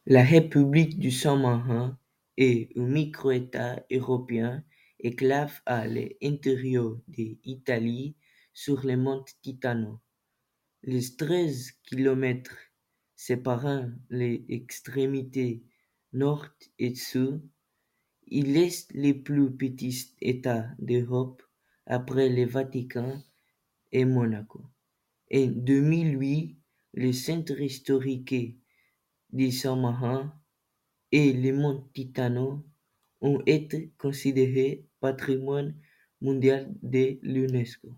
La République du Saint-Marin est un micro-État européen enclave à l'intérieur de l'Italie sur le mont Titano. Les 13 kilomètres séparant les extrémités nord et sud, il est le plus petit État d'Europe après le Vatican et Monaco. En 2008, le centre historique du Saint-Marin et le mont Titano ont été considérés patrimoine mondial de l'UNESCO.